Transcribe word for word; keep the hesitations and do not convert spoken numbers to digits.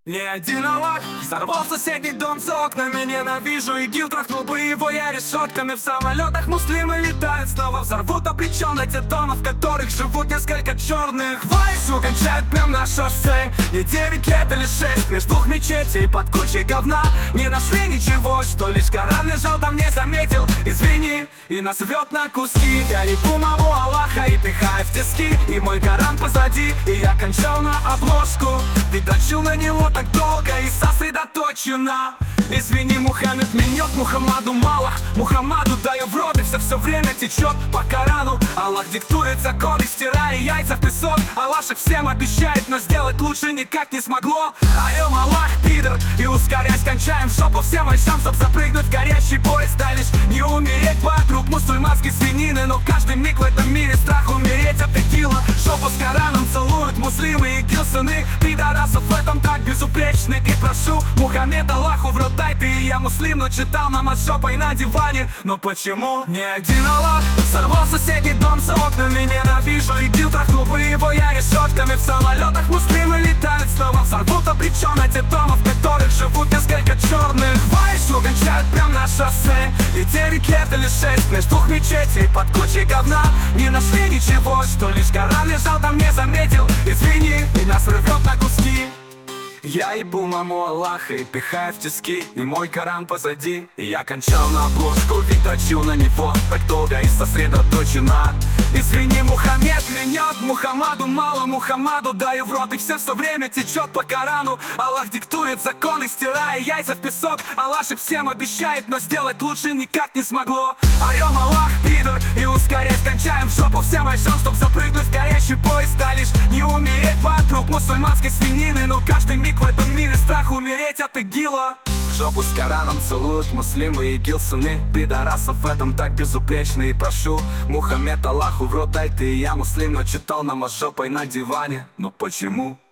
Не один Аллах взорвал соседний дом за окнами. Ненавижу ИГИЛ, трахнул бы его я решетками. В самолетах муслимы летают, снова взорвут обреченных те дома, в которых живут несколько черных. Войсу кончают прям на шоссе. Не девять лет или шесть, между двух мечетей под кучей говна. Не нашли ничего, что лишь Коран лежал там, не заметил. Извини, и нас рвет на куски. Я ебу маму Аллаха и пихаю в тиски. И мой Коран позади, и я кончал на обложку. Ты дрочил на него так долго и сосредоточена. Извини, Мухаммед минет, Мухаммаду мало. Мухаммаду даю в рот, и все все время течет по Корану. Аллах диктует законы, стирая яйца в песок. Аллах всем обещает, но сделать лучше никак не смогло. Орем Аллах, пидор, и ускорясь кончаем в шопу всем мальчам, чтоб запрыгнуть в горящий поезд. А лишь не умереть вокруг мусульманской свинины. Но каждый миг в этом мире страх умереть от текила. Шопу с Кораном целуют муслимы и килсуны. Пидорасов в этом так безупречны. И прошу, Мухаммед Аллаху в рот дай ты. И я муслим, но читал намаз жопой на диване. Но почему не один Аллах сорвал соседний дом за окнами? Ненавижу ИГИЛ, трахнул бы его я решетками. В самолетах муслимы летают, снова взорвут обреченных те дома, в которых живут несколько черных. Войсу кончают прям на шоссе. И девять лет или шесть, между двух мечетей под кучей говна. Не нашли ничего, что лишь Коран лежал там, не заметил. Извини, и нас рвет на куски. Я ебу маму Аллаха и пихаю в тиски. И мой Коран позади, и я кончал на обложку. Ведь точил на него так долго и сосредоточена. Извини, Мухаммед минет, Мухаммаду мало. Мухаммаду даю в рот, и все все время течет по Корану. Аллах диктует законы, стирая яйца в песок. Аллах же всем обещает, но сделать лучше никак не смогло. Орем Аллах, пидор, и ускорясь кончаем в жопу всем мальчам, чтоб запрыгнуть в горящий поезд. А лишь не умереть вокруг мусульманской свинины. Но каждый миг в этом мире страх умереть от ИГИЛа. В жопу с Кораном целуют муслимы и килсуны. Пидорасов в этом так безупречны. И прошу, Мухаммед Аллаху в рот дай ты. И я муслим, но читал намаз жопой на диване. Но почему?